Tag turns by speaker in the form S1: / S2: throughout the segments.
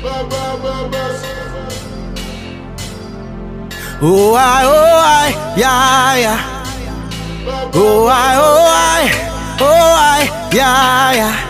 S1: Oh I, yeah, yeah. Oh I, yeah, yeah.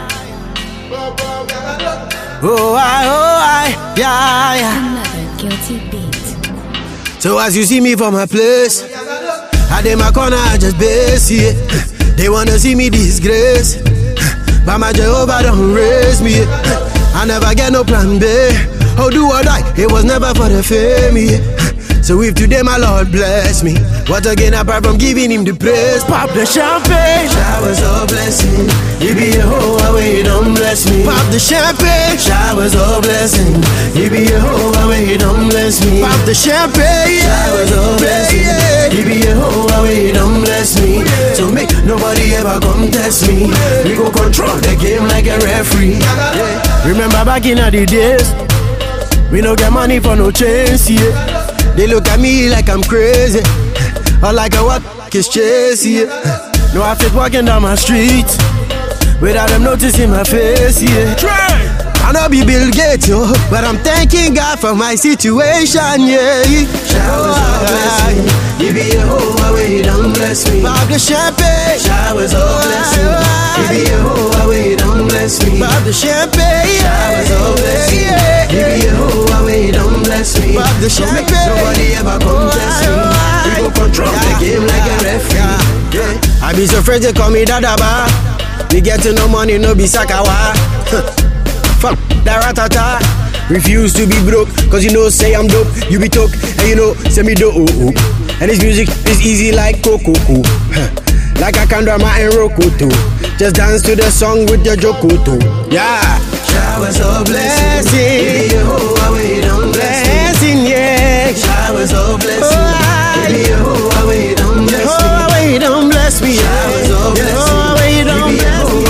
S1: Oh I, yeah, yeah.
S2: Another guilty beat.
S1: So as you see me from my place, I in my corner, I just base it. They wanna see me disgrace, but my Jehovah don't raise me. I never get no plan B. Oh, do or die, it was never for the fame. So if today my Lord bless me, what again apart from giving him the praise? Pop the champagne, showers of blessing. You be a hoe away, don't bless me. Pop the champagne, showers of blessing. You be a hoe away, don't bless me. Pop the champagne, showers of blessing. You be a hoe away, don't bless me. So make nobody ever come test me. We go control the game like a referee. Remember back in the days, we no get money for no chance, yeah. They look at me like I'm crazy, or like a what is chasing. No, I fit walking down my street without them noticing my face, yeah. I know be Bill Gates, yo, but I'm thanking God for my situation, yeah. Showers of blessing, you be a hoe away, don't bless me. Pop the champagne, showers of blessing, you be a hoe away, don't bless me. Pop the champagne, showers of blessing, you be a hoe away, don't bless me. Pop the champagne, nobody ever come test me. We go control the game like a referee. I be so afraid they call me Dadaba. We get to no money, no be Sakawa. Fuck that ratata. Refuse to be broke, cause you know say I'm dope. You be talk, and you know say me dope. And this music is easy like Coco. Like I can drama and Rokoto. Just dance to the song with your Jokoto. Yeah. Showers of blessing. Give me a hoe away, don't blessing, yeah. Showers of blessing. Give me a hoe away, don't bless me. Hoe away, don't bless me. Showers of blessing. Hoe away, don't bless me.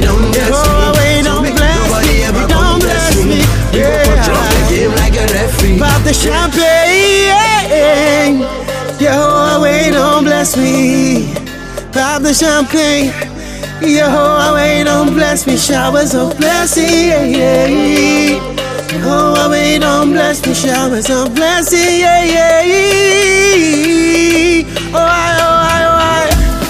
S1: Pop the champagne, yo, away, don't bless me. Pop the champagne, yo, away, don't bless me. Showers of blessing, yeah, yeah. Yo, away, don't bless me. Showers of blessing, yeah, yeah. Oh, I.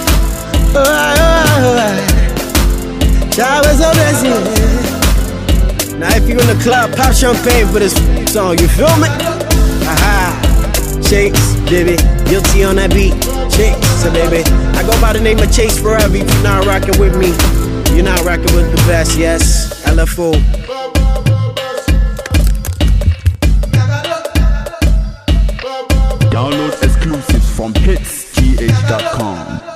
S1: Showers of blessing. Now if you're in the club, pop champagne for this song, you feel me? Aha, Chase, baby, guilty on that beat. Chase, baby, I go by the name of Chase forever. If you're not rocking with me, you're not rocking with the best, yes, LFO.
S3: Download exclusives from hitsgh.com.